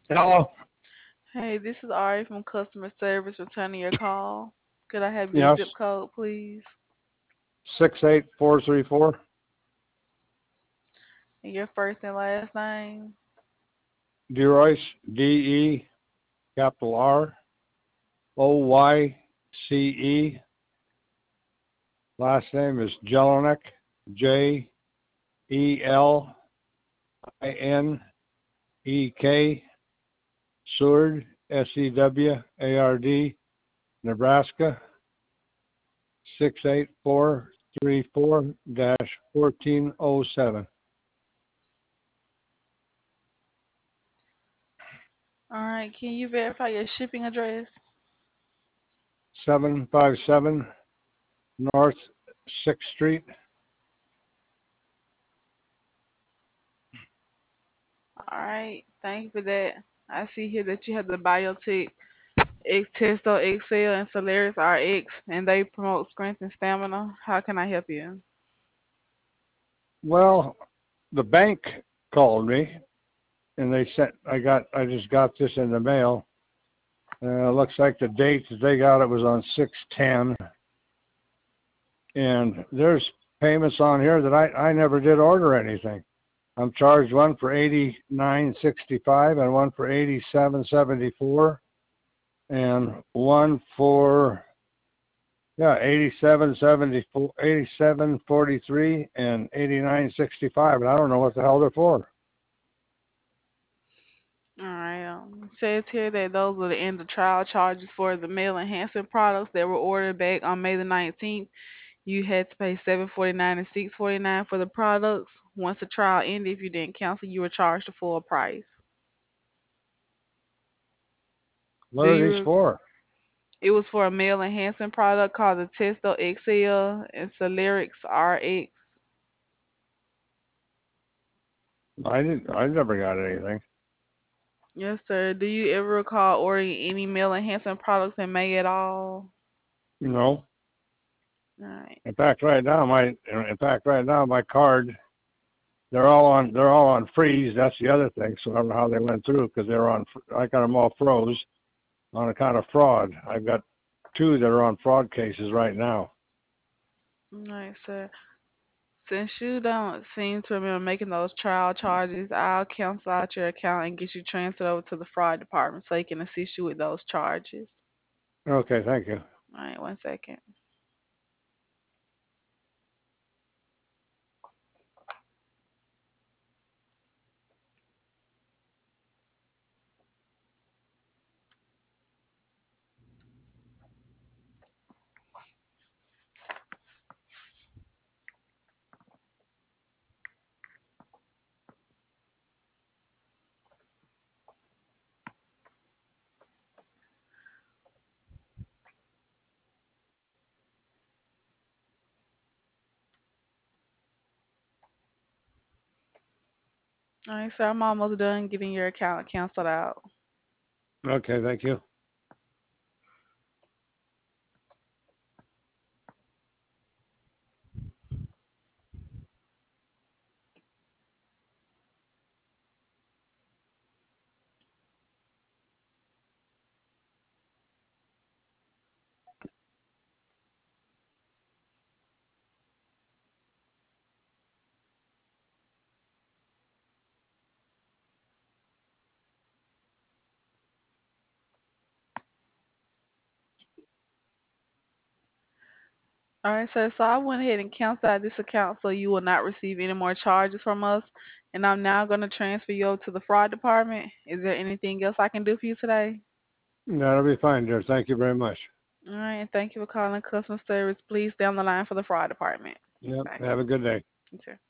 Hello. Hey, this is Ari from customer service returning your call. Could I have your Yes. zip code, please? 68434. And your first and last name? DeRoyce. DE capital ROYCE. Last name is Jelinek. JELINEK. Seward. SEWARD. Nebraska. 68434-1407. All right, can you verify your shipping address? 757 North 6th Street. All right, thank you for that. I see here that you have the Biotech X Testo XL and Solaris RX, and they promote strength and stamina. How can I help you? Well, the bank called me and they sent I just got this in the mail. Looks like the date that they got it was on 6/10, and there's payments on here that I never did order anything. I'm charged one for 89.65 and one for 87.74 and one for 87.74, 87.43 and 89.65, and I don't know what the hell they're for. All right. It says here that those are the end of trial charges for the male enhancement products that were ordered back on May the 19th. You had to pay $7.49 and $6.49 for the products. Once the trial ended, if you didn't cancel, you were charged the full price. What Do are these you? for? It was for a male enhancement product called the Testo XL and Celerix RX. I never got anything. Yes, sir. Do you ever recall ordering any male enhancement products in May at all? No. All right. In fact right now my card, they're all on freeze. That's the other thing. So I don't know how they went through because I got them all froze on account of fraud. I've got two that are on fraud cases right now. All right, sir. Since you don't seem to remember making those trial charges, I'll cancel out your account and get you transferred over to the fraud department so they can assist you with those charges. Okay, thank you. All right, 1 second. All right, sir, I'm almost done getting your account canceled out. Okay, thank you. All right, sir. So I went ahead and canceled out this account so you will not receive any more charges from us. And I'm now going to transfer you over to the fraud department. Is there anything else I can do for you today? That'll be fine, dear. Thank you very much. All right, and thank you for calling customer service. Please stay on the line for the fraud department. Yep. Bye. Have a good day. You too.